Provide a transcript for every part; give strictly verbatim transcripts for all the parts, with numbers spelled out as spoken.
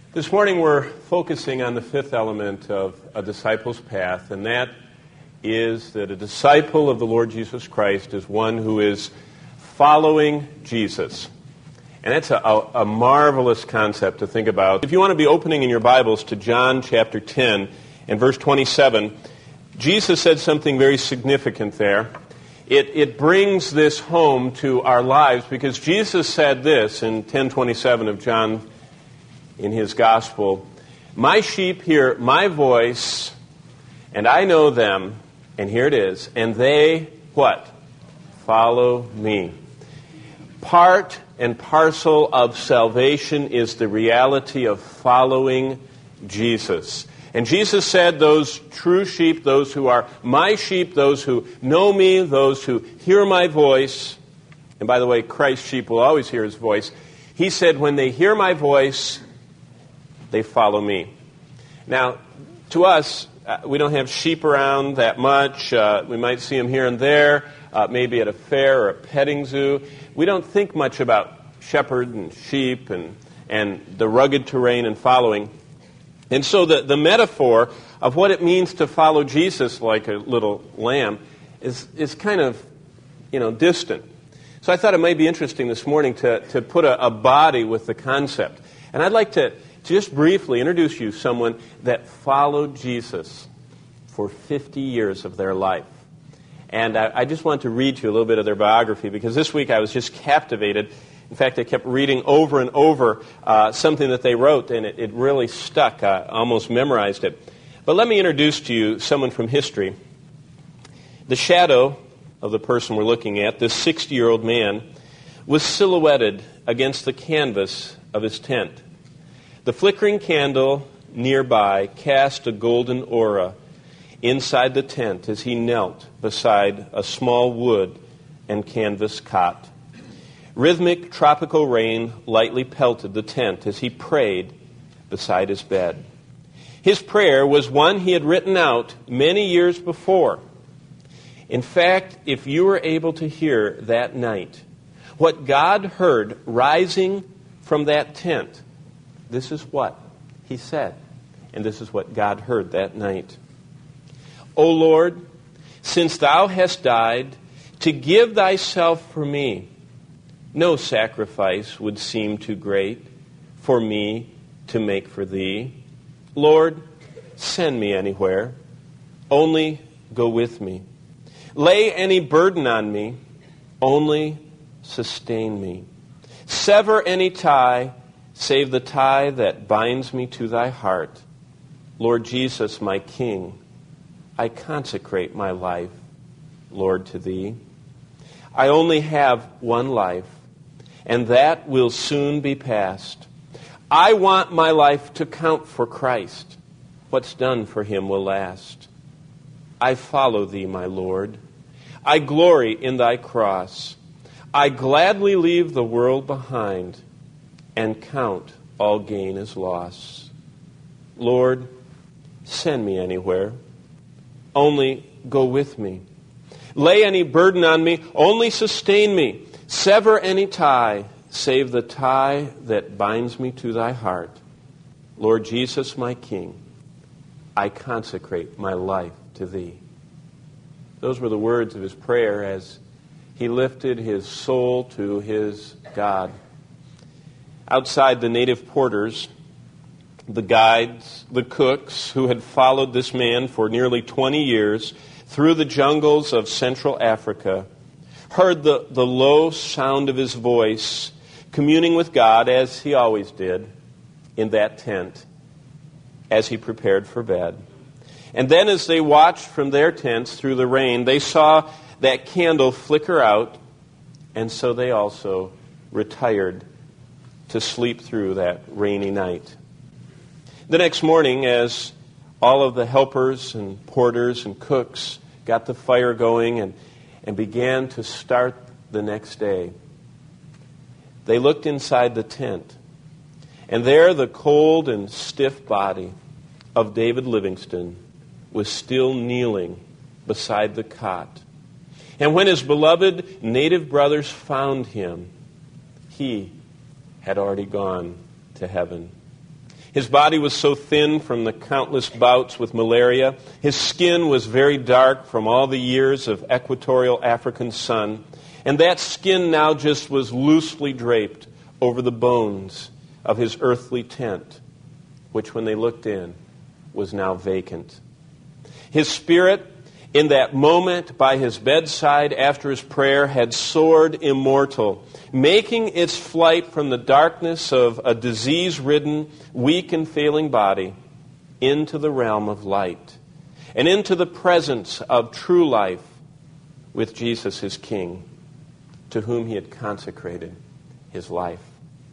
This morning we're focusing on the fifth element of a disciple's path, and that is that a disciple of the Lord Jesus Christ is one who is following Jesus. And that's a, a, a marvelous concept to think about. If you want to be opening in your Bibles to John chapter ten and verse twenty-seven, Jesus said something very significant there. It, it brings this home to our lives because Jesus said this in ten twenty-seven of John in his gospel, "My sheep hear my voice, and I know them," and here it is, "and they," what? "Follow me." Part and parcel of salvation is the reality of following Jesus. And Jesus said those true sheep, those who are my sheep, those who know me, those who hear my voice, and by the way, Christ's sheep will always hear his voice. He said, when they hear my voice, they follow me. Now, to us, uh, we don't have sheep around that much. Uh, we might see them here and there, uh, maybe at a fair or a petting zoo. We don't think much about shepherd and sheep and, and the rugged terrain and following. And so the, the metaphor of what it means to follow Jesus like a little lamb is, is kind of, you know, distant. So I thought it might be interesting this morning to, to put a, a body with the concept. And I'd like to just briefly introduce you to someone that followed Jesus for fifty years of their life. And I, I just want to read to you a little bit of their biography because this week I was just captivated. In fact, I kept reading over and over uh, something that they wrote, and it, it really stuck. I almost memorized it. But let me introduce to you someone from history. The shadow of the person we're looking at, this sixty-year-old man, was silhouetted against the canvas of his tent. The flickering candle nearby cast a golden aura inside the tent as he knelt beside a small wood and canvas cot. Rhythmic tropical rain lightly pelted the tent as he prayed beside his bed. His prayer was one he had written out many years before. In fact, if you were able to hear that night what God heard rising from that tent, this is what he said, and this is what God heard that night. "O Lord, since thou hast died to give thyself for me, no sacrifice would seem too great for me to make for thee. Lord, send me anywhere, only go with me. Lay any burden on me, only sustain me. Sever any tie, save the tie that binds me to thy heart. Lord Jesus, my King, I consecrate my life, Lord, to thee. I only have one life, and that will soon be past. I want my life to count for Christ. What's done for him will last. I follow thee, my Lord. I glory in thy cross. I gladly leave the world behind and count all gain as loss. Lord, send me anywhere. Only go with me. Lay any burden on me, only sustain me. Sever any tie, save the tie that binds me to thy heart. Lord Jesus, my King, I consecrate my life to thee." Those were the words of his prayer as he lifted his soul to his God. Outside, the native porters, the guides, the cooks who had followed this man for nearly twenty years through the jungles of Central Africa heard the, the low sound of his voice communing with God as he always did in that tent as he prepared for bed. And then as they watched from their tents through the rain, they saw that candle flicker out, and so they also retired to sleep through that rainy night. The next morning, as all of the helpers and porters and cooks got the fire going and, and began to start the next day, they looked inside the tent, and there the cold and stiff body of David Livingstone was still kneeling beside the cot. And when his beloved native brothers found him, he had already gone to heaven. His body was so thin from the countless bouts with malaria. His skin was very dark from all the years of equatorial African sun. And that skin now just was loosely draped over the bones of his earthly tent, which when they looked in was now vacant. His spirit, in that moment by his bedside after his prayer, had soared immortal, making its flight from the darkness of a disease-ridden, weak and failing body into the realm of light and into the presence of true life with Jesus, his King, to whom he had consecrated his life.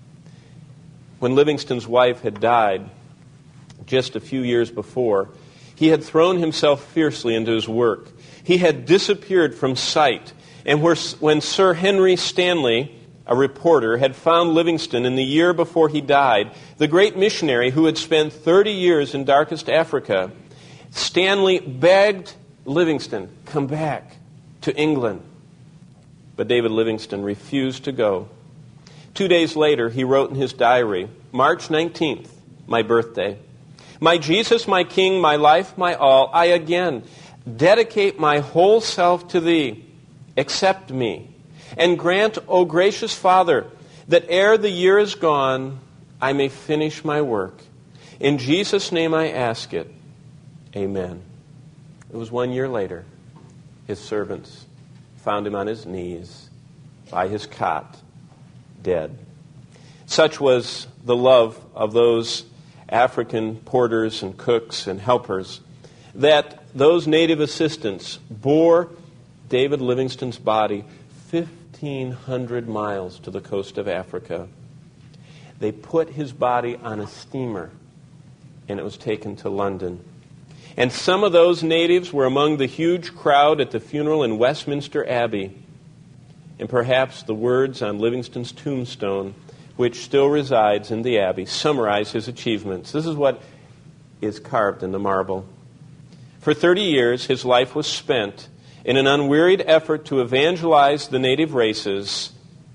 When Livingstone's wife had died just a few years before, he had thrown himself fiercely into his work. He had disappeared from sight. And when Sir Henry Stanley, a reporter, had found Livingstone in the year before he died, the great missionary who had spent thirty years in darkest Africa, Stanley begged Livingstone, come back to England. But David Livingstone refused to go. Two days later, he wrote in his diary, March nineteenth, my birthday, "My Jesus, my King, my life, my all, I again dedicate my whole self to Thee. Accept me, and grant, O gracious Father, that ere the year is gone, I may finish my work. In Jesus' name I ask it. Amen." It was one year later. His servants found him on his knees by his cot, dead. Such was the love of those African porters and cooks and helpers that those native assistants bore David Livingstone's body fifteen hundred miles to the coast of Africa. They put his body on a steamer, and it was taken to London. And some of those natives were among the huge crowd at the funeral in Westminster Abbey. And perhaps the words on Livingstone's tombstone, which still resides in the Abbey, summarize his achievements. This is what is carved in the marble. For thirty years, his life was spent in an unwearied effort to evangelize the native races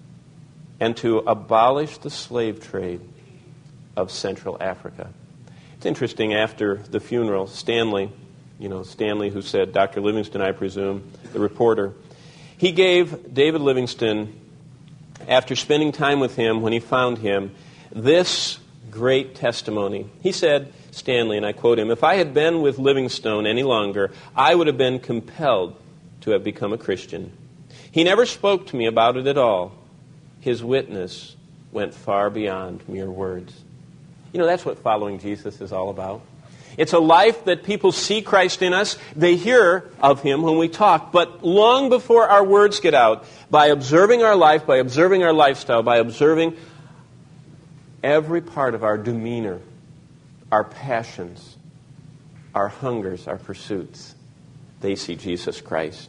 and to abolish the slave trade of Central Africa. It's interesting, after the funeral, Stanley, you know, Stanley who said, Doctor Livingstone, I presume, the reporter, he gave David Livingstone, after spending time with him when he found him, this great testimony. He said, Stanley, and I quote him, "If I had been with Livingstone any longer, I would have been compelled to have become a Christian. He never spoke to me about it at all. His witness went far beyond mere words." You know, that's what following Jesus is all about. It's a life that people see Christ in us. They hear of Him when we talk. But long before our words get out, by observing our life, by observing our lifestyle, by observing every part of our demeanor, our passions, our hungers, our pursuits, they see Jesus Christ.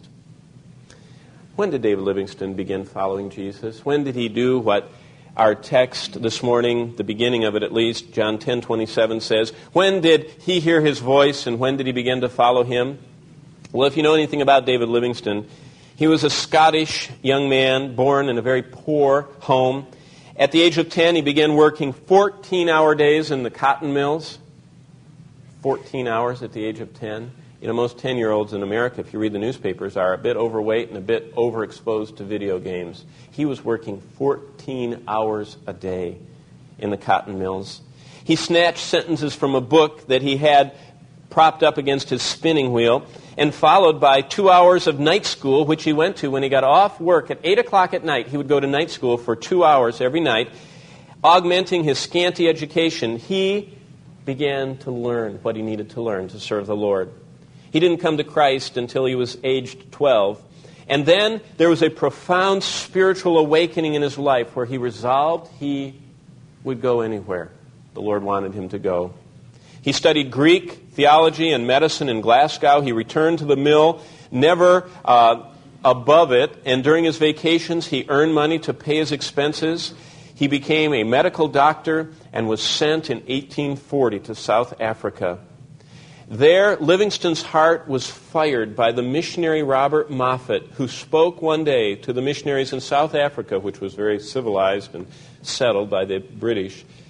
When did David Livingstone begin following Jesus? When did he do what our text this morning, the beginning of it at least, John ten twenty-seven says? When did he hear his voice, and when did he begin to follow him? Well, if you know anything about David Livingstone, he was a Scottish young man born in a very poor home. At the age of ten, he began working fourteen-hour days in the cotton mills. fourteen hours at the age of ten. You know, most ten-year-olds in America, if you read the newspapers, are a bit overweight and a bit overexposed to video games. He was working fourteen hours a day in the cotton mills. He snatched sentences from a book that he had propped up against his spinning wheel, and followed by two hours of night school, which he went to when he got off work at eight o'clock at night. He would go to night school for two hours every night, augmenting his scanty education. He began to learn what he needed to learn to serve the Lord. He didn't come to Christ until he was aged twelve. And then there was a profound spiritual awakening in his life where he resolved he would go anywhere the Lord wanted him to go. He studied Greek, theology, and medicine in Glasgow. He returned to the mill, never uh, above it. And during his vacations, he earned money to pay his expenses. He became a medical doctor and was sent in eighteen forty to South Africa. There, Livingstone's heart was fired by the missionary Robert Moffat, who spoke one day to the missionaries in South Africa, which was very civilized and settled by the British.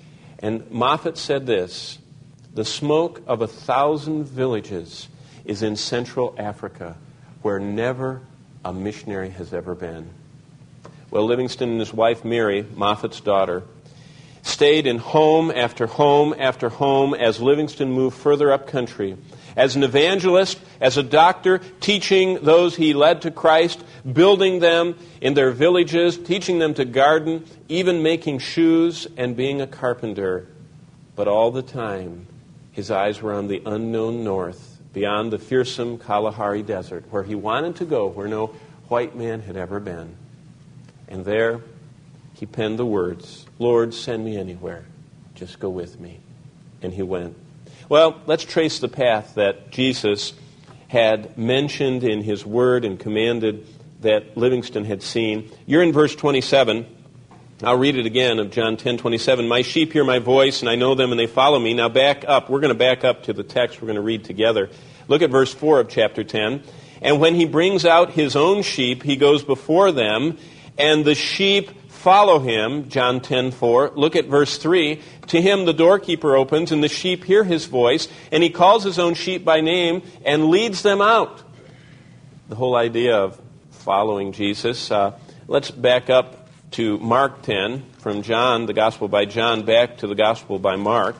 And Moffat said this, "The smoke of a thousand villages is in Central Africa, where never a missionary has ever been." Well, Livingston and his wife Mary, Moffat's daughter, stayed in home after home after home as Livingston moved further up country. As an evangelist, as a doctor, teaching those he led to Christ, building them in their villages, teaching them to garden, even making shoes and being a carpenter. But all the time, his eyes were on the unknown north, beyond the fearsome Kalahari Desert, where he wanted to go, where no white man had ever been. And there, he penned the words, "Lord, send me anywhere. Just go with me." And he went. Well, let's trace the path that Jesus had mentioned in his word and commanded that Livingston had seen. You're in verse twenty-seven. I'll read it again of John ten twenty-seven. "My sheep hear my voice, and I know them, and they follow me." Now back up. We're going to back up to the text we're going to read together. Look at verse four of chapter ten. "And when he brings out his own sheep, he goes before them, and the sheep follow him." John ten four. Look at verse three. "To him the doorkeeper opens, and the sheep hear his voice, and he calls his own sheep by name and leads them out." The whole idea of following Jesus. Uh, let's back up to Mark ten, from John, the Gospel by John, back to the Gospel by Mark.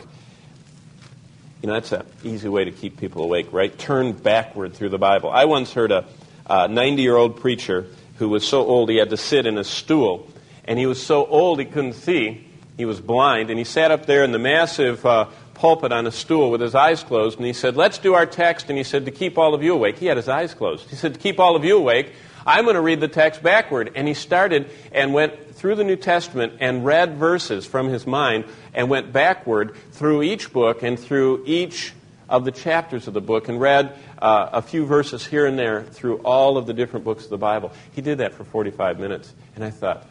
You know, that's an easy way to keep people awake, right? Turn backward through the Bible. I once heard a ninety-year-old preacher who was so old he had to sit in a stool. And he was so old he couldn't see. He was blind. And he sat up there in the massive uh, pulpit on a stool with his eyes closed. And he said, "Let's do our text." And he said, "To keep all of you awake." He had his eyes closed. He said, "To keep all of you awake, I'm going to read the text backward." And he started and went through the New Testament and read verses from his mind and went backward through each book and through each of the chapters of the book and read uh, a few verses here and there through all of the different books of the Bible. He did that for forty-five minutes. And I thought,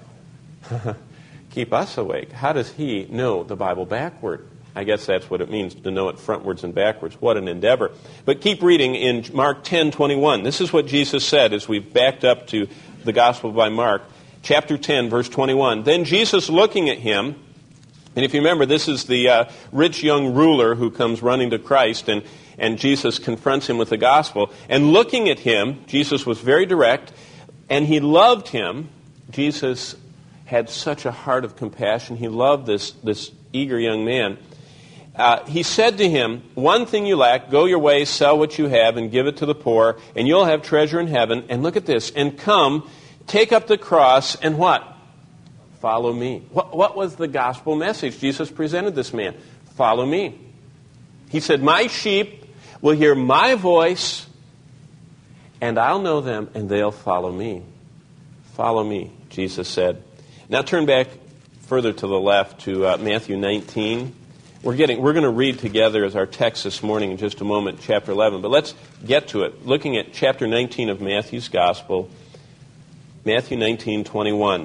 keep us awake. How does he know the Bible backward? I guess that's what it means to know it frontwards and backwards. What an endeavor. But keep reading in Mark ten twenty-one. This is what Jesus said as we've backed up to the Gospel by Mark. Chapter ten, verse twenty-one. "Then Jesus, looking at him," and if you remember, this is the uh, rich young ruler who comes running to Christ, and, and Jesus confronts him with the gospel. "And looking at him," Jesus was very direct, "and he loved him." Jesus had such a heart of compassion. He loved this, this eager young man. Uh, he said to him, "One thing you lack, go your way, sell what you have, and give it to the poor, and you'll have treasure in heaven." And look at this. "And come, take up the cross, and" what? "Follow me." What, what was the gospel message Jesus presented this man? Follow me. He said, "My sheep will hear my voice, and I'll know them, and they'll follow me." Follow me, Jesus said. Now turn back further to the left to uh, Matthew nineteen. We're getting we're going to read together as our text this morning in just a moment, chapter eleven. But let's get to it. Looking at chapter nineteen of Matthew's Gospel, Matthew nineteen twenty-one.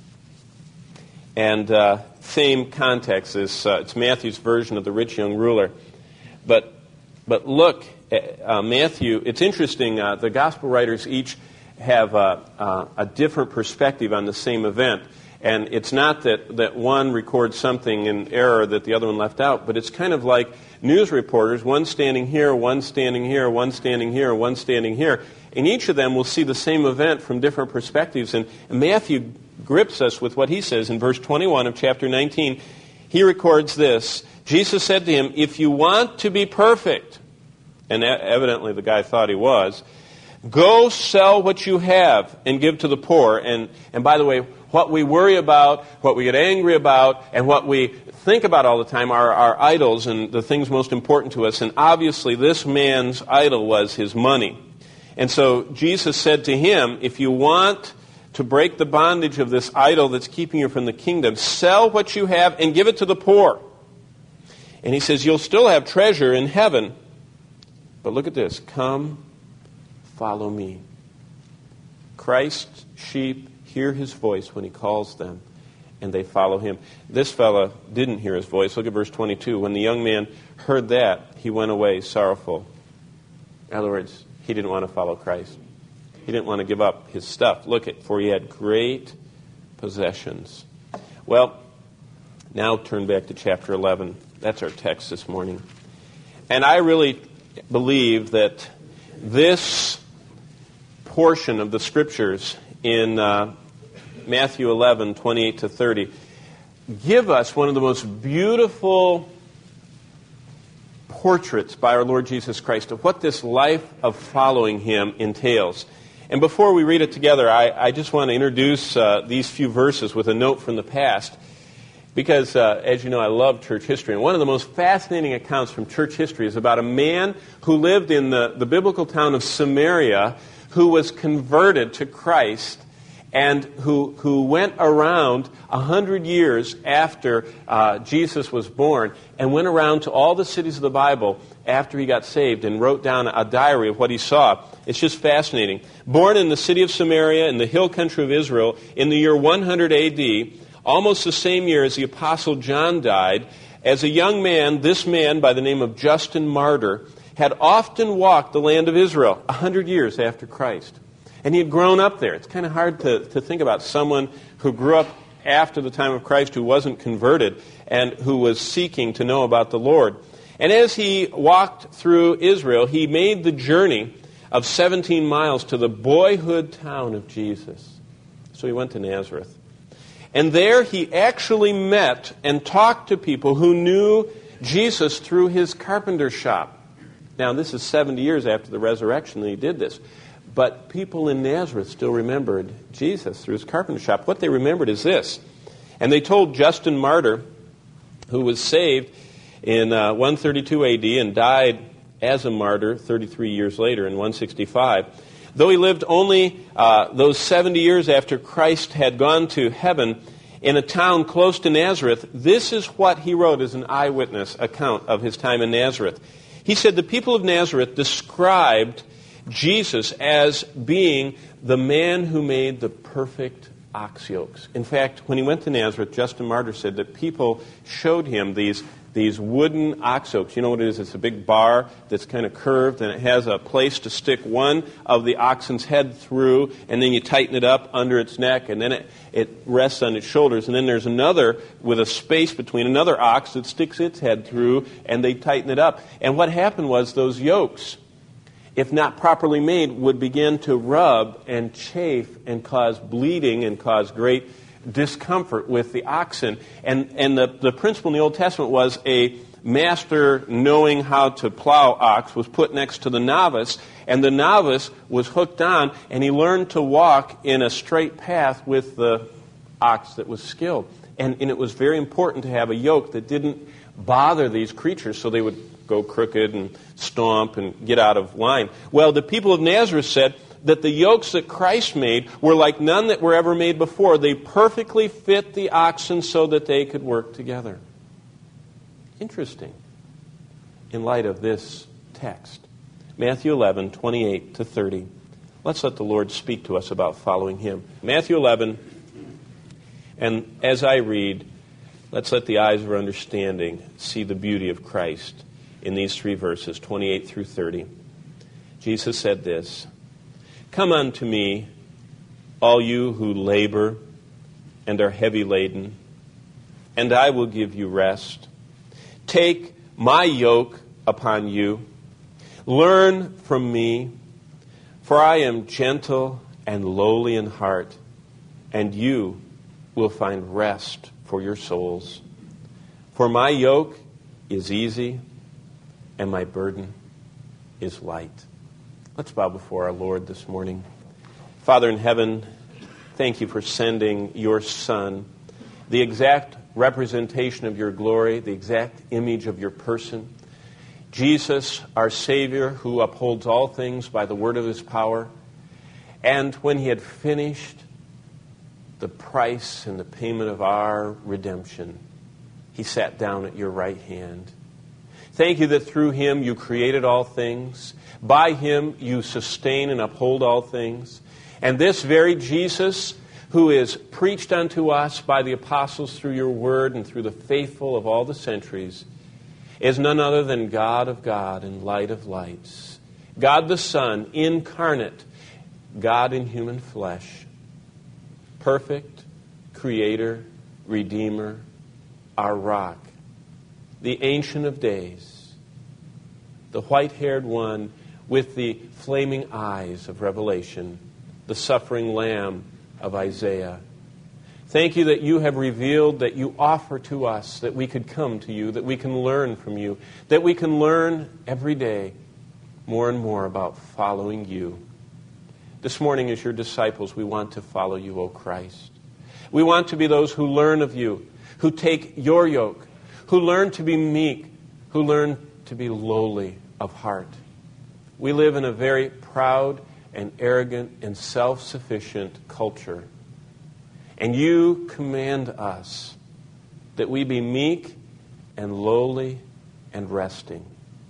And uh, same context as uh, it's Matthew's version of the rich young ruler. But but look, uh, Matthew. It's interesting. Uh, the gospel writers each have uh, uh, a different perspective on the same event. And it's not that, that one records something in error that the other one left out, but it's kind of like news reporters, one standing here, one standing here, one standing here, one standing here. And each of them will see the same event from different perspectives. And Matthew grips us with what he says in verse twenty-one of chapter nineteen. He records this. Jesus said to him, "If you want to be perfect," and evidently the guy thought he was, "go sell what you have and give to the poor." And, and by the way, what we worry about, what we get angry about, and what we think about all the time are our idols and the things most important to us. And obviously this man's idol was his money. And so Jesus said to him, "If you want to break the bondage of this idol that's keeping you from the kingdom, sell what you have and give it to the poor." And he says, "You'll still have treasure in heaven." But look at this. "Come, follow me." Christ's sheep hear his voice when he calls them, and they follow him. This fella didn't hear his voice. Look at verse twenty-two. "When the young man heard that, he went away sorrowful." In other words, he didn't want to follow Christ. He didn't want to give up his stuff. Look at, for he had great possessions. Well, Now turn back to chapter eleven. That's our text this morning. And I really believe that this portion of the Scriptures in uh, Matthew eleven, twenty-eight to thirty, give us one of the most beautiful portraits by our Lord Jesus Christ of what this life of following Him entails. And before we read it together, I, I just want to introduce uh, these few verses with a note from the past. Because, uh, as you know, I love church history. And one of the most fascinating accounts from church history is about a man who lived in the, the biblical town of Samaria who was converted to Christ and who, who went around a hundred years after uh, Jesus was born and went around to all the cities of the Bible after he got saved and wrote down a diary of what he saw. It's just fascinating. Born in the city of Samaria in the hill country of Israel in the year one hundred A D, almost the same year as the Apostle John died, as a young man, this man by the name of Justin Martyr had often walked the land of Israel a hundred years after Christ. And he had grown up there. It's kind of hard to, to think about someone who grew up after the time of Christ who wasn't converted and who was seeking to know about the Lord. And as he walked through Israel, he made the journey of seventeen miles to the boyhood town of Jesus. So he went to Nazareth. And there he actually met and talked to people who knew Jesus through his carpenter shop. Now, this is seventy years after the resurrection that he did this. But people in Nazareth still remembered Jesus through his carpenter shop. What they remembered is this. And they told Justin Martyr, who was saved in uh, one thirty-two A D and died as a martyr thirty-three years later in one sixty-five, though he lived only uh, those seventy years after Christ had gone to heaven in a town close to Nazareth, this is what he wrote as an eyewitness account of his time in Nazareth. He said, the people of Nazareth described Jesus as being the man who made the perfect ox yokes. In fact, when he went to Nazareth, Justin Martyr said that people showed him these These wooden ox yokes. You know what it is? It's a big bar that's kind of curved, and it has a place to stick one of the oxen's head through, and then you tighten it up under its neck, and then it, it rests on its shoulders. And then there's another with a space between another ox that sticks its head through, and they tighten it up. And what happened was those yokes, if not properly made, would begin to rub and chafe and cause bleeding and cause great discomfort with the oxen. And and the, the principle in the Old Testament was a master knowing how to plow ox was put next to the novice, and the novice was hooked on, and he learned to walk in a straight path with the ox that was skilled. And, and it was very important to have a yoke that didn't bother these creatures so they would go crooked and stomp and get out of line. Well, the people of Nazareth said that the yokes that Christ made were like none that were ever made before. They perfectly fit the oxen so that they could work together. Interesting in light of this text. Matthew eleven, twenty-eight to thirty. Let's let the Lord speak to us about following Him. Matthew eleven, and as I read, let's let the eyes of our understanding see the beauty of Christ in these three verses, twenty-eight through thirty. Jesus said this, "Come unto me, all you who labor and are heavy laden, and I will give you rest. Take my yoke upon you. Learn from me, for I am gentle and lowly in heart, and you will find rest for your souls. For my yoke is easy, and my burden is light." Let's bow before our Lord this morning. Father in heaven, thank you for sending your Son, the exact representation of your glory, the exact image of your person. Jesus, our Savior, who upholds all things by the word of his power. And when he had finished the price and the payment of our redemption, he sat down at your right hand. Thank you that through him you created all things. By him you sustain and uphold all things. And this very Jesus, who is preached unto us by the apostles through your word and through the faithful of all the centuries, is none other than God of God and light of lights. God the Son, incarnate, God in human flesh. Perfect, Creator, Redeemer, our rock, the Ancient of Days, the white-haired one with the flaming eyes of Revelation, the suffering Lamb of Isaiah. Thank you that you have revealed, that you offer to us, that we could come to you, that we can learn from you, that we can learn every day more and more about following you. This morning, as your disciples, we want to follow you, O Christ. We want to be those who learn of you, who take your yoke, who learn to be meek, who learn to be lowly of heart. We live in a very proud and arrogant and self-sufficient culture. And you command us that we be meek and lowly and resting.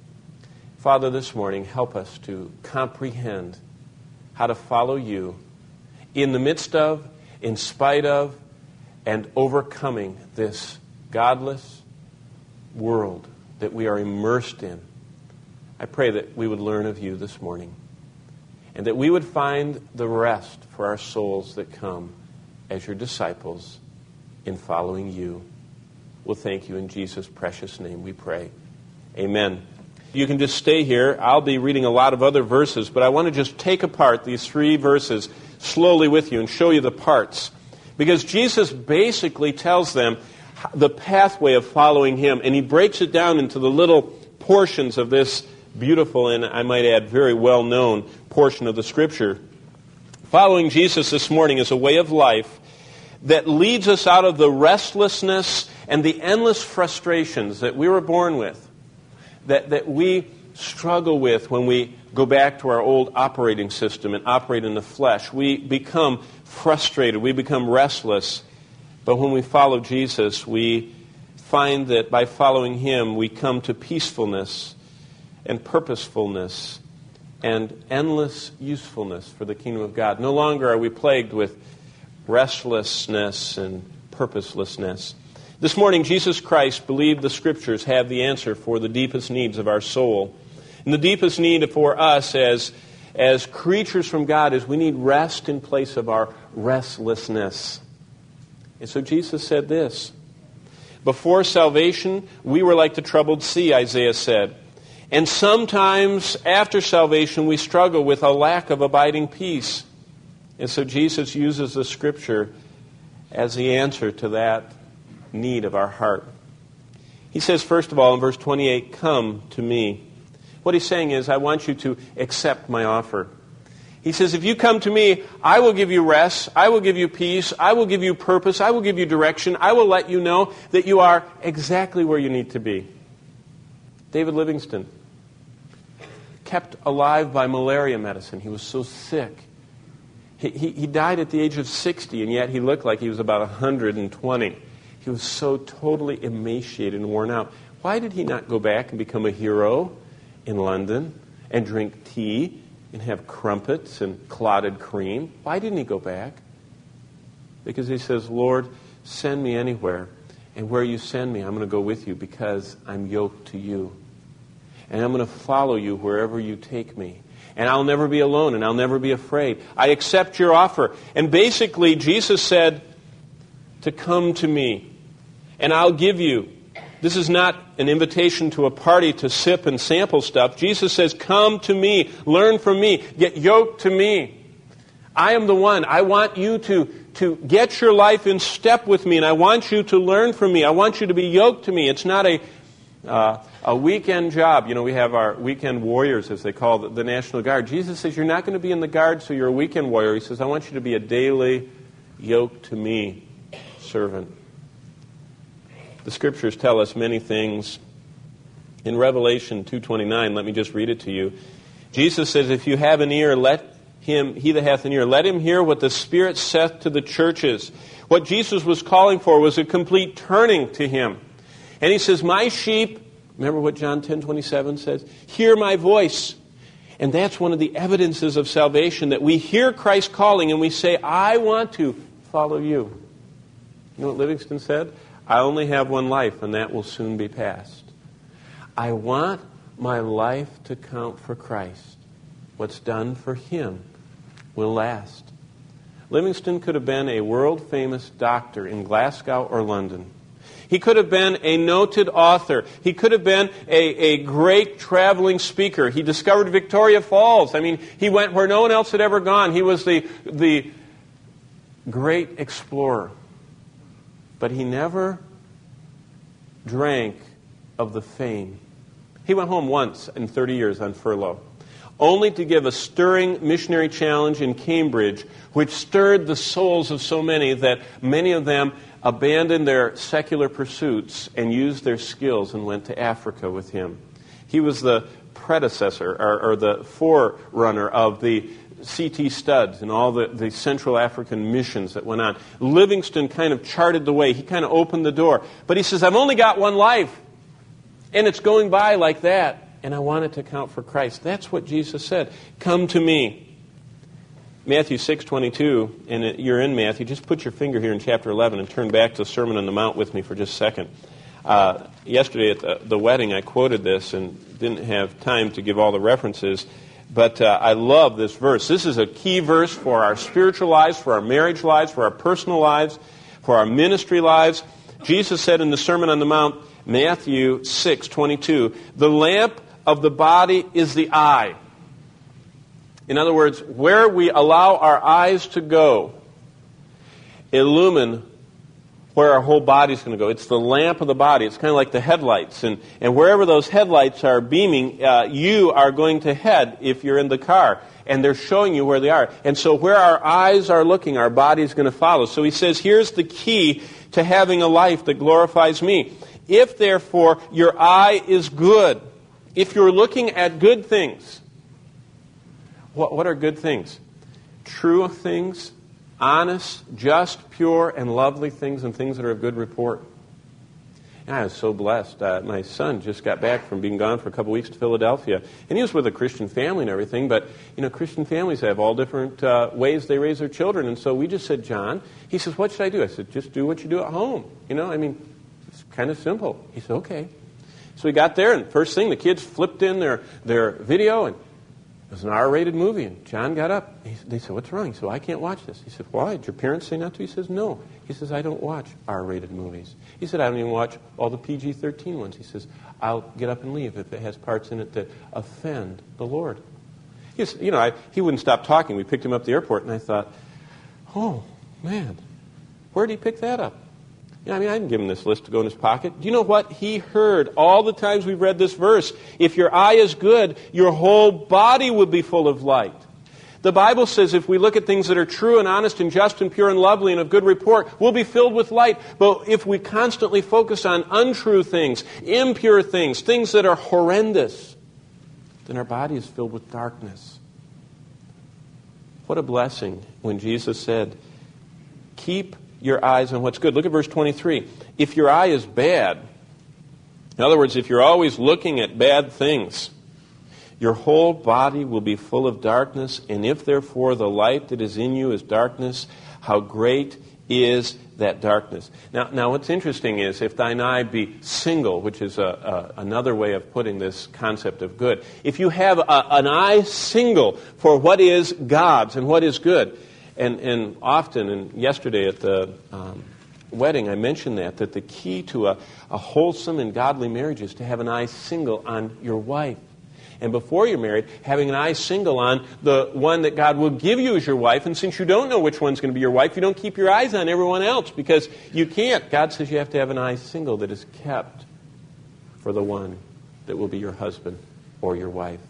Father, this morning, help us to comprehend how to follow you in the midst of, in spite of, and overcoming this godless world that we are immersed in. I pray that we would learn of you this morning, and that we would find the rest for our souls that come as your disciples in following you. We'll thank you in Jesus' precious name we pray. Amen. You can just stay here. I'll be reading a lot of other verses, but I want to just take apart these three verses slowly with you and show you the parts. Because Jesus basically tells them the pathway of following him, and he breaks it down into the little portions of this beautiful and, I might add, very well-known portion of the Scripture. Following Jesus this morning is a way of life that leads us out of the restlessness and the endless frustrations that we were born with, that, that we struggle with when we go back to our old operating system and operate in the flesh. We become frustrated. We become restless. But when we follow Jesus, we find that by following him, we come to peacefulness and purposefulness and endless usefulness for the kingdom of God. No longer are we plagued with restlessness and purposelessness. This morning, Jesus Christ believed the Scriptures have the answer for the deepest needs of our soul. And the deepest need for us as, as creatures from God is we need rest in place of our restlessness. And so Jesus said this, before salvation, we were like the troubled sea, Isaiah said. And sometimes after salvation, we struggle with a lack of abiding peace. And so Jesus uses the Scripture as the answer to that need of our heart. He says, first of all, in verse twenty-eight, come to me. What he's saying is, I want you to accept my offer. He says, if you come to me, I will give you rest, I will give you peace, I will give you purpose, I will give you direction, I will let you know that you are exactly where you need to be. David Livingstone, kept alive by malaria medicine. He was so sick. He, he, he died at the age of sixty, and yet he looked like he was about one hundred twenty. He was so totally emaciated and worn out. Why did he not go back and become a hero in London and drink tea and have crumpets and clotted cream? Why didn't he go back? Because he says, Lord, send me anywhere, and where you send me, I'm going to go with you because I'm yoked to you. And I'm going to follow you wherever you take me. And I'll never be alone, and I'll never be afraid. I accept your offer. And basically, Jesus said to come to me, and I'll give you. This is not an invitation to a party to sip and sample stuff. Jesus says, come to me, learn from me, get yoked to me. I am the one. I want you to, to get your life in step with me, and I want you to learn from me. I want you to be yoked to me. It's not a... Uh, A weekend job. You know, we have our weekend warriors, as they call the, the National Guard. Jesus says, you're not going to be in the Guard, so you're a weekend warrior. He says, I want you to be a daily, yoked to me servant. The Scriptures tell us many things. In Revelation two twenty-nine, let me just read it to you. Jesus says, if you have an ear, let him, he that hath an ear, let him hear what the Spirit saith to the churches. What Jesus was calling for was a complete turning to him. And he says, my sheep, remember what John ten twenty-seven says? Hear my voice. And that's one of the evidences of salvation, that we hear Christ calling and we say, I want to follow you. You know what Livingstone said? I only have one life, and that will soon be past. I want my life to count for Christ. What's done for him will last. Livingstone could have been a world-famous doctor in Glasgow or London. He could have been a noted author. He could have been a, a great traveling speaker. He discovered Victoria Falls. I mean, he went where no one else had ever gone. He was the, the great explorer. But he never drank of the fame. He went home once in thirty years on furlough, only to give a stirring missionary challenge in Cambridge, which stirred the souls of so many that many of them abandoned their secular pursuits and used their skills and went to Africa with him. He was the predecessor or, or the forerunner of the C T Studs and all the, the Central African missions that went on. Livingston kind of charted the way. He kind of opened the door. But he says, I've only got one life, and it's going by like that, and I want it to count for Christ. That's what Jesus said. Come to me. Matthew six twenty-two, and you're in Matthew. Just put your finger here in chapter eleven and turn back to the Sermon on the Mount with me for just a second. Uh, yesterday at the, the wedding, I quoted this and didn't have time to give all the references, but uh, I love this verse. This is a key verse for our spiritual lives, for our marriage lives, for our personal lives, for our ministry lives. Jesus said in the Sermon on the Mount, Matthew six twenty-two, the lamp of the body is the eye. In other words, where we allow our eyes to go, illumine where our whole body is going to go. It's the lamp of the body. It's kind of like the headlights. And, and wherever those headlights are beaming, uh, you are going to head if you're in the car. And they're showing you where they are. And so where our eyes are looking, our body is going to follow. So he says, here's the key to having a life that glorifies me. If, therefore, your eye is good, if you're looking at good things, what, what are good things? True things, honest, just, pure, and lovely things, and things that are of good report. And I was so blessed. Uh, my son just got back from being gone for a couple weeks to Philadelphia, and he was with a Christian family and everything, but, you know, Christian families have all different uh, ways they raise their children, and so we just said, John, he says, what should I do? I said, just do what you do at home. You know, I mean, it's kind of simple. He said, okay. So we got there, and first thing, the kids flipped in their, their video, and it was an R-rated movie, and John got up. He, they said, what's wrong? He said, well, I can't watch this. He said, why? Did your parents say not to? He says, no. He says, I don't watch R-rated movies. He said, I don't even watch all the P G thirteen ones. He says, I'll get up and leave if it has parts in it that offend the Lord. He was, you know, I, he wouldn't stop talking. We picked him up at the airport, and I thought, oh, man, where did he pick that up? You know, I mean, I didn't give him this list to go in his pocket. Do you know what? He heard all the times we've read this verse. If your eye is good, your whole body will be full of light. The Bible says if we look at things that are true and honest and just and pure and lovely and of good report, we'll be filled with light. But if we constantly focus on untrue things, impure things, things that are horrendous, then our body is filled with darkness. What a blessing when Jesus said, keep your eyes on what's good. Look at verse twenty-three. If your eye is bad, in other words, if you're always looking at bad things, your whole body will be full of darkness, and if therefore the light that is in you is darkness, how great is that darkness. Now, now what's interesting is, if thine eye be single, which is a, a, another way of putting this concept of good, if you have a, an eye single for what is God's and what is good, and, and often, and yesterday at the um, wedding, I mentioned that, that the key to a, a wholesome and godly marriage is to have an eye single on your wife. And before you're married, having an eye single on the one that God will give you as your wife. And since you don't know which one's going to be your wife, you don't keep your eyes on everyone else because you can't. God says you have to have an eye single that is kept for the one that will be your husband or your wife.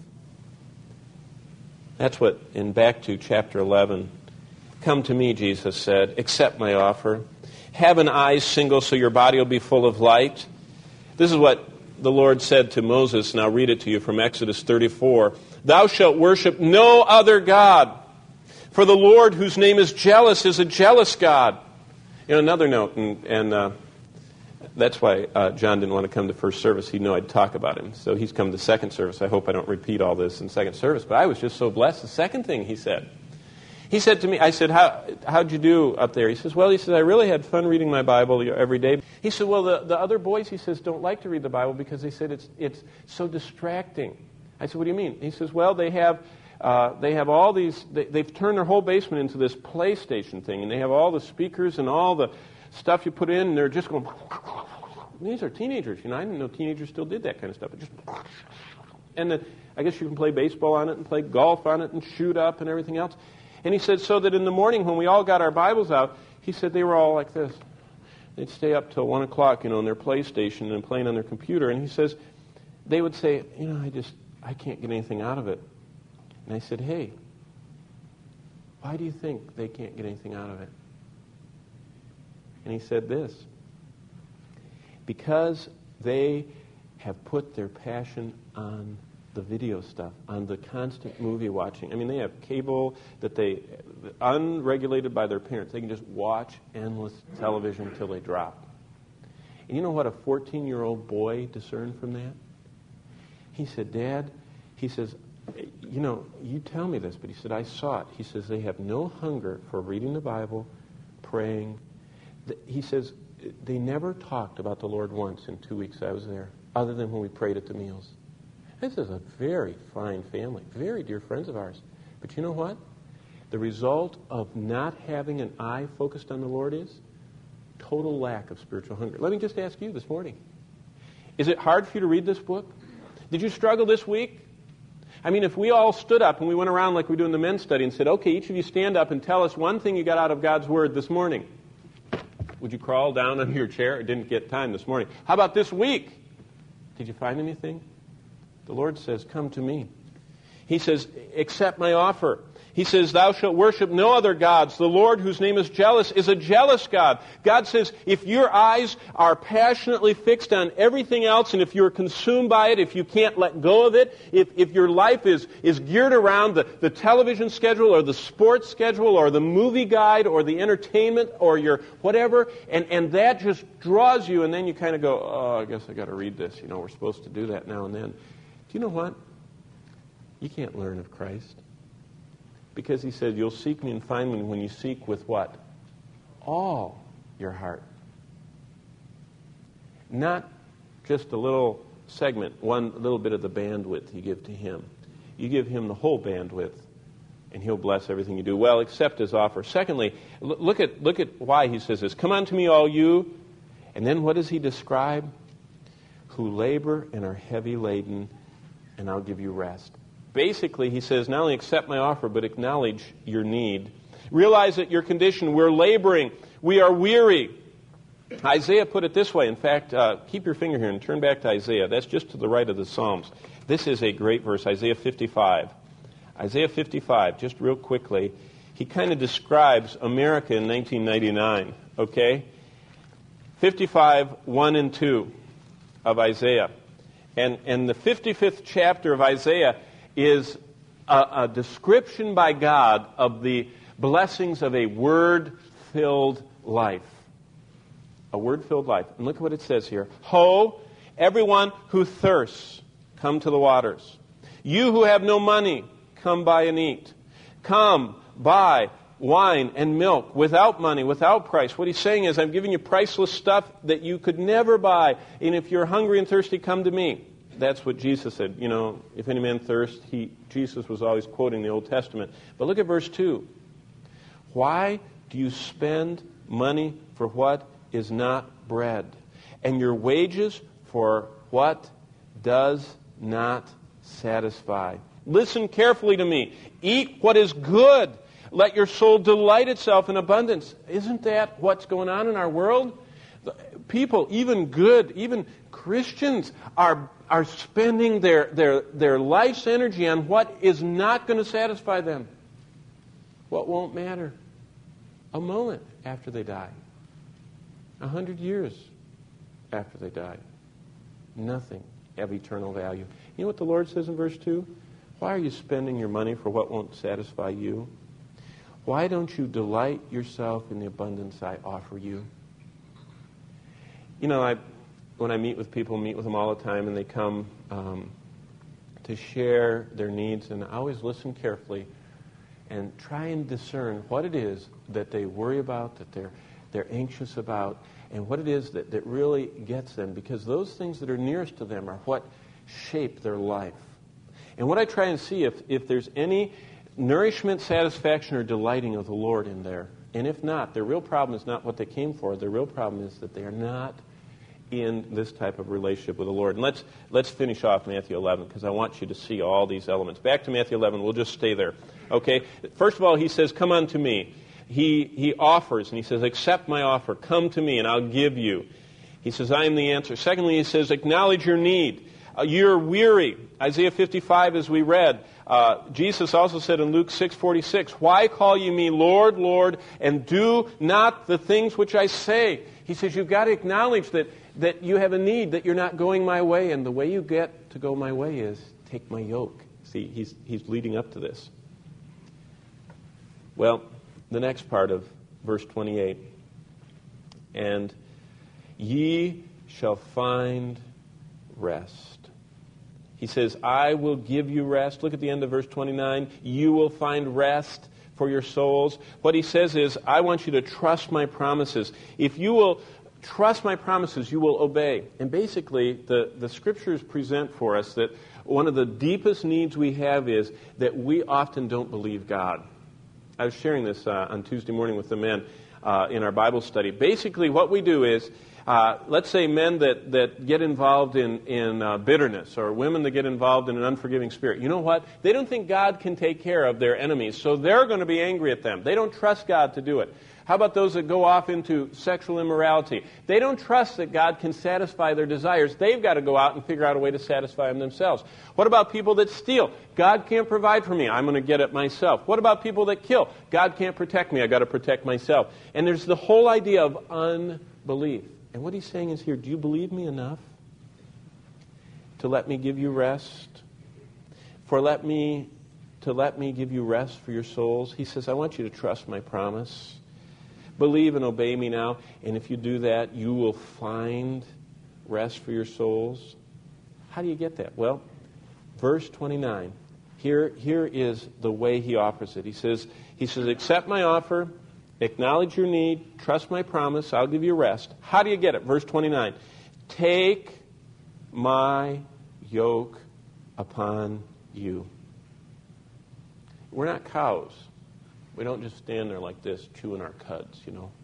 That's what, in back to chapter eleven, come to me, Jesus said, accept my offer. Have an eye single so your body will be full of light. This is what the Lord said to Moses, and I'll read it to you from Exodus thirty-four. Thou shalt worship no other God, for the Lord whose name is jealous is a jealous God. You know, another note, and, and uh, that's why uh, John didn't want to come to first service. He knew I'd talk about him. So he's come to second service. I hope I don't repeat all this in second service. But I was just so blessed. The second thing he said, he said to me, I said, How, how'd you do up there? He says, well, he says, I really had fun reading my Bible every day. He said, well, the, the other boys, he says, don't like to read the Bible because they said it's it's so distracting. I said, what do you mean? He says, well, they have uh, they have all these, they, they've turned their whole basement into this PlayStation thing, and they have all the speakers and all the stuff you put in, and they're just going, these are teenagers. You know, I didn't know teenagers still did that kind of stuff. It just, and then I guess you can play baseball on it and play golf on it and shoot up and everything else. And he said, so that in the morning when we all got our Bibles out, he said they were all like this. They'd stay up till one o'clock, you know, on their PlayStation and playing on their computer. And he says, they would say, you know, I just, I can't get anything out of it. And I said, hey, why do you think they can't get anything out of it? And he said this, because they have put their passion on the video stuff, on the constant movie watching. I mean, they have cable that they, unregulated by their parents. They can just watch endless television until they drop. And you know what a fourteen-year-old boy discerned from that? He said, Dad, he says, you know, you tell me this, but he said, I saw it. He says, they have no hunger for reading the Bible, praying. He says, they never talked about the Lord once in two weeks I was there, other than when we prayed at the meals. This is a very fine family, very dear friends of ours. But you know what? The result of not having an eye focused on the Lord is total lack of spiritual hunger. Let me just ask you this morning. Is it hard for you to read this book? Did you struggle this week? I mean, if we all stood up and we went around like we do in the men's study and said, okay, each of you stand up and tell us one thing you got out of God's Word this morning. Would you crawl down under your chair? It didn't get time this morning. How about this week? Did you find anything? The Lord says, come to me. He says, accept my offer. He says, thou shalt worship no other gods. The Lord, whose name is jealous, is a jealous God. God says, if your eyes are passionately fixed on everything else, and if you're consumed by it, if you can't let go of it, if, if your life is, is geared around the, the television schedule or the sports schedule or the movie guide or the entertainment or your whatever, and, and that just draws you, and then you kind of go, oh, I guess I got to read this. You know, we're supposed to do that now and then. Do you know what? You can't learn of Christ. Because he said, you'll seek me and find me when you seek with what? All your heart. Not just a little segment, one little bit of the bandwidth you give to him. You give him the whole bandwidth, and he'll bless everything you do. Well, accept his offer. Secondly, look at, look at why he says this. Come unto me, all you. And then what does he describe? Who labor and are heavy laden, and I'll give you rest. Basically, he says, not only accept my offer, but acknowledge your need. Realize that your condition, we're laboring, we are weary. Isaiah put it this way. In fact, uh, keep your finger here and turn back to Isaiah. That's just to the right of the Psalms. This is a great verse, Isaiah fifty-five. Isaiah fifty-five, just real quickly, he kind of describes America in nineteen ninety-nine, okay? fifty-five, one and two of Isaiah. And, and the fifty-fifth chapter of Isaiah is a, a description by God of the blessings of a word-filled life. A word-filled life. And look at what it says here. Ho, everyone who thirsts, come to the waters. You who have no money, come buy and eat. Come, buy wine and milk without money, without price. What he's saying is, I'm giving you priceless stuff that you could never buy. And if you're hungry and thirsty, come to me. That's what Jesus said. You know, if any man thirst, he, Jesus was always quoting the Old Testament. But look at verse two. Why do you spend money for what is not bread, and your wages for what does not satisfy? Listen carefully to me. Eat what is good. Let your soul delight itself in abundance. Isn't that what's going on in our world? People, even good, even Christians, are are spending their, their, their life's energy on what is not going to satisfy them. What won't matter? A moment after they die. A hundred years after they die. Nothing of eternal value. You know what the Lord says in verse two? Why are you spending your money for what won't satisfy you? Why don't you delight yourself in the abundance I offer you? You know, I... When I meet with people, meet with them all the time, and they come um, to share their needs, and I always listen carefully and try and discern what it is that they worry about, that they're they're anxious about, and what it is that, that really gets them, because those things that are nearest to them are what shape their life. And what I try and see if, if there's any nourishment, satisfaction, or delighting of the Lord in there. And if not, their real problem is not what they came for. Their real problem is that they are not in this type of relationship with the Lord. And let's let's finish off Matthew eleven, because I want you to see all these elements. Back to Matthew eleven, we'll just stay there. Okay? First of all, he says, come unto me. He, he offers, and he says, accept my offer. Come to me, and I'll give you. He says, I am the answer. Secondly, he says, acknowledge your need. Uh, you're weary. Isaiah fifty-five, as we read. Uh, Jesus also said in Luke six forty-six, why call you me Lord, Lord, and do not the things which I say? He says, you've got to acknowledge that, that you have a need, that you're not going my way, and the way you get to go my way is take my yoke. See, he's, he's leading up to this. Well, the next part of verse twenty-eight, and ye shall find rest. He says, I will give you rest. Look at the end of verse twenty-nine. You will find rest for your souls. What he says is, I want you to trust my promises. If you will trust my promises, you will obey. And basically, the, the scriptures present for us that one of the deepest needs we have is that we often don't believe God. I was sharing this uh, on Tuesday morning with the men uh, in our Bible study. Basically, what we do is, uh, let's say men that, that get involved in, in uh, bitterness, or women that get involved in an unforgiving spirit. You know what? They don't think God can take care of their enemies, so they're going to be angry at them. They don't trust God to do it. How about those that go off into sexual immorality? They don't trust that God can satisfy their desires. They've got to go out and figure out a way to satisfy them themselves. What about people that steal? God can't provide for me. I'm going to get it myself. What about people that kill? God can't protect me. I've got to protect myself. And there's the whole idea of unbelief. And what he's saying is here, do you believe me enough to let me give you rest? For let me, to let me give you rest for your souls? He says, I want you to trust my promise. Believe and obey me now, and if you do that, you will find rest for your souls. How do you get that? Well, verse twenty-nine. Here, here is the way he offers it. He says, he says, accept my offer, acknowledge your need, trust my promise, I'll give you rest. How do you get it? Verse twenty-nine. Take my yoke upon you. We're not cows. We don't just stand there like this, chewing our cuds, you know.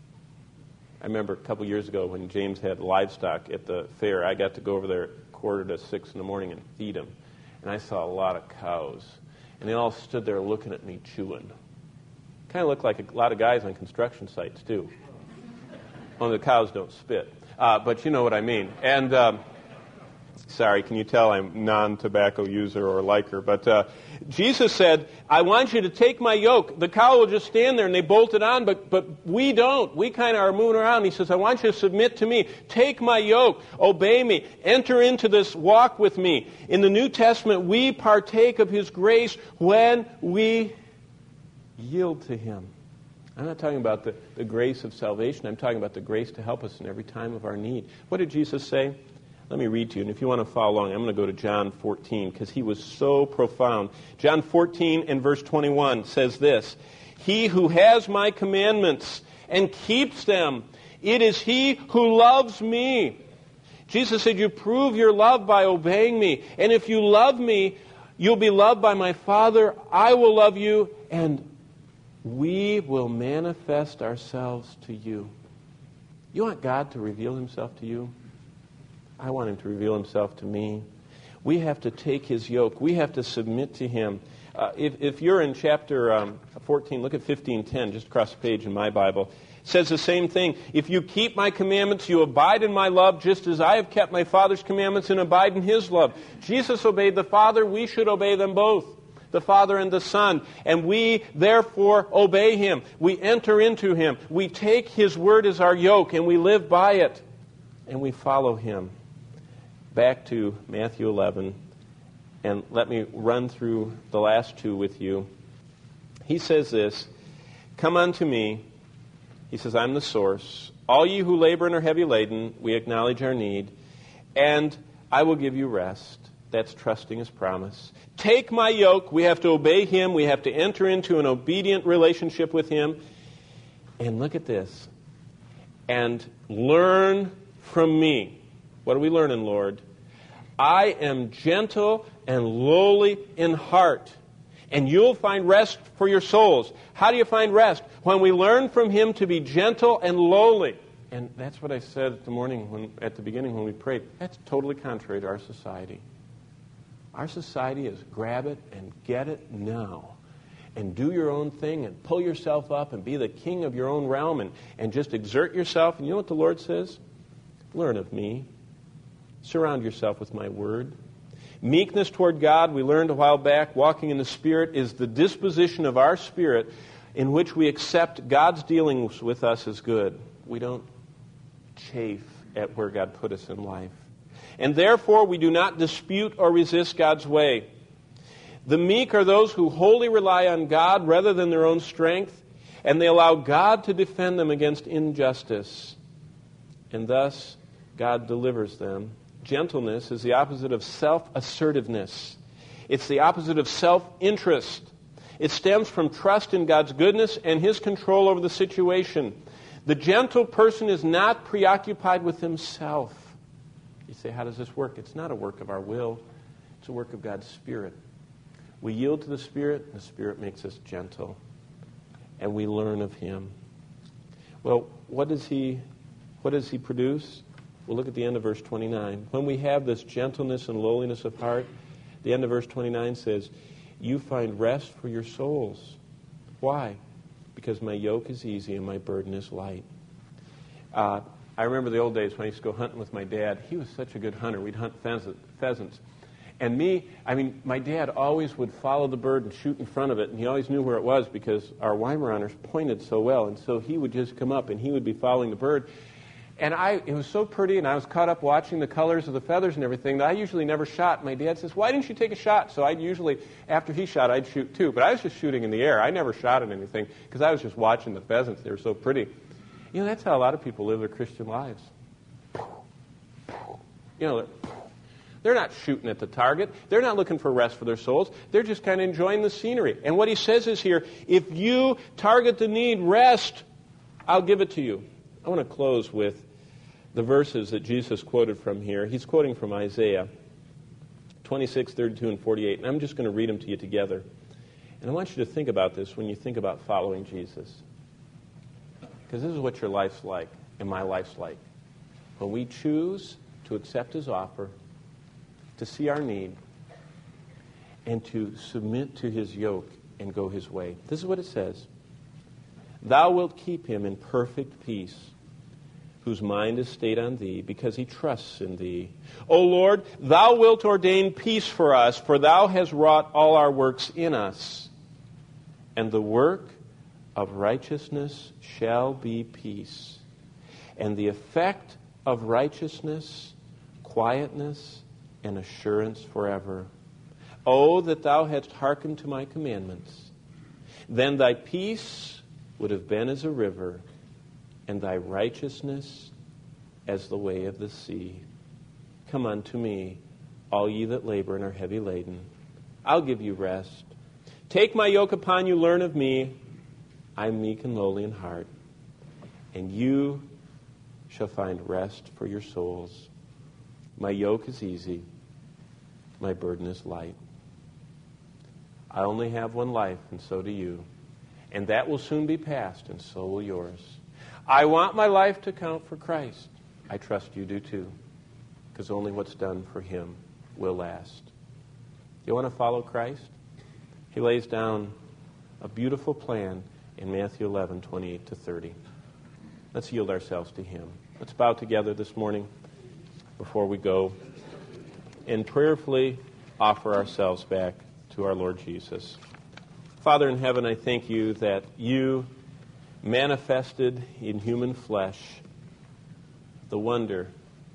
I remember a couple years ago when James had livestock at the fair, I got to go over there quarter to six in the morning and feed them. And I saw a lot of cows. And they all stood there looking at me chewing. Kind of looked like a lot of guys on construction sites, too. Only the cows don't spit. Uh, but you know what I mean. And... Um, Sorry, can you tell I'm non-tobacco user or liker? But uh, Jesus said, I want you to take my yoke. The cow will just stand there and they bolt it on, but, but we don't. We kind of are moving around. He says, I want you to submit to me. Take my yoke. Obey me. Enter into this walk with me. In the New Testament, we partake of his grace when we yield to him. I'm not talking about the, the grace of salvation. I'm talking about the grace to help us in every time of our need. What did Jesus say? Let me read to you, and if you want to follow along, I'm going to go to John fourteen, because he was so profound. John fourteen and verse twenty-one says this, he who has my commandments and keeps them, it is he who loves me. Jesus said, you prove your love by obeying me, and if you love me, you'll be loved by my Father. I will love you, and we will manifest ourselves to you. You want God to reveal himself to you? I want him to reveal himself to me. We have to take his yoke. We have to submit to him. Uh, if, if you're in chapter um, fourteen, look at fifteen ten, just across the page in my Bible. It says the same thing. If you keep my commandments, you abide in my love, just as I have kept my Father's commandments and abide in his love. Jesus obeyed the Father. We should obey them both, the Father and the Son. And we, therefore, obey him. We enter into him. We take his word as our yoke, and we live by it. And we follow him. Back to Matthew eleven, and let me run through the last two with you. He says this, come unto me. He says, I'm the source. All you who labor and are heavy laden, we acknowledge our need, and I will give you rest. That's trusting his promise. Take my yoke. We have to obey him. We have to enter into an obedient relationship with him. And look at this. And learn from me. What are we learning, Lord? I am gentle and lowly in heart, and you'll find rest for your souls. How do you find rest? When we learn from him to be gentle and lowly. And that's what I said at the morning, when, at the beginning when we prayed. That's totally contrary to our society. Our society is grab it and get it now. And do your own thing and pull yourself up and be the king of your own realm and, and just exert yourself. And you know what the Lord says? Learn of me. Surround yourself with my word. Meekness toward God, we learned a while back, walking in the Spirit, is the disposition of our spirit in which we accept God's dealings with us as good. We don't chafe at where God put us in life. And therefore, we do not dispute or resist God's way. The meek are those who wholly rely on God rather than their own strength, and they allow God to defend them against injustice. And thus, God delivers them. Gentleness is the opposite of self-assertiveness. It's the opposite of self-interest. It stems from trust in God's goodness and His control over the situation. The gentle person is not preoccupied with himself. You say, how does this work? It's not a work of our will. It's a work of God's Spirit. We yield to the Spirit, and the Spirit makes us gentle. And we learn of Him. Well, what does He, what does He produce? We'll look at the end of verse twenty-nine. When we have this gentleness and lowliness of heart, the end of verse twenty-nine says, you find rest for your souls. Why? Because my yoke is easy and my burden is light. Uh, I remember the old days when I used to go hunting with my dad. He was such a good hunter. We'd hunt pheasants. And me, I mean, my dad always would follow the bird and shoot in front of it, and he always knew where it was because our Weimaraners pointed so well. And so he would just come up and he would be following the bird. And I, it was so pretty, and I was caught up watching the colors of the feathers and everything that I usually never shot. My dad says, why didn't you take a shot? So I'd usually, after he shot, I'd shoot too. But I was just shooting in the air. I never shot at anything because I was just watching the pheasants. They were so pretty. You know, that's how a lot of people live their Christian lives. You know, they're not shooting at the target. They're not looking for rest for their souls. They're just kind of enjoying the scenery. And what he says is here, if you target the need, rest, I'll give it to you. I want to close with the verses that Jesus quoted from here. He's quoting from Isaiah twenty-six, thirty-two, and forty-eight. And I'm just going to read them to you together. And I want you to think about this when you think about following Jesus. Because this is what your life's like and my life's like. When we choose to accept His offer, to see our need, and to submit to His yoke and go His way. This is what it says. Thou wilt keep him in perfect peace, whose mind is stayed on Thee, because he trusts in Thee. O Lord, Thou wilt ordain peace for us, for Thou hast wrought all our works in us. And the work of righteousness shall be peace. And the effect of righteousness, quietness, and assurance forever. Oh, that Thou hadst hearkened to my commandments. Then Thy peace would have been as a river, and Thy righteousness as the way of the sea. Come unto me, all ye that labor and are heavy laden. I'll give you rest. Take my yoke upon you, learn of me. I'm meek and lowly in heart, and you shall find rest for your souls. My yoke is easy, my burden is light. I only have one life, and so do you. And that will soon be past, and so will yours. I want my life to count for Christ. I trust you do too, because only what's done for Him will last. You want to follow Christ? He lays down a beautiful plan in Matthew eleven, twenty-eight to thirty. Let's yield ourselves to Him. Let's bow together this morning before we go and prayerfully offer ourselves back to our Lord Jesus. Father in heaven, I thank You that You manifested in human flesh the wonder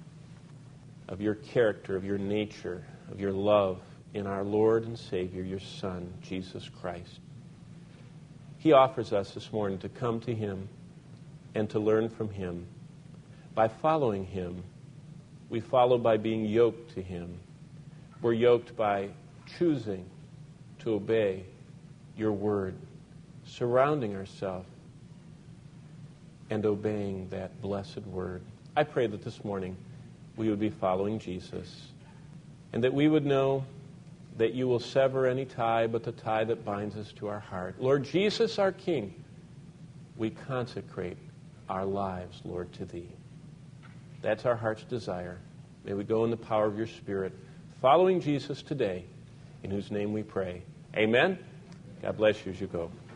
of Your character, of Your nature, of Your love in our Lord and Savior, Your Son, Jesus Christ. He offers us this morning to come to Him and to learn from Him. By following Him, we follow by being yoked to Him. We're yoked by choosing to obey Your word, surrounding ourselves and obeying that blessed word. I pray that this morning we would be following Jesus, and that we would know that You will sever any tie but the tie that binds us to our heart. Lord Jesus, our King, we consecrate our lives, Lord, to Thee. That's our heart's desire. May we go in the power of your Spirit, following Jesus today, in whose name we pray. Amen. God bless you as you go.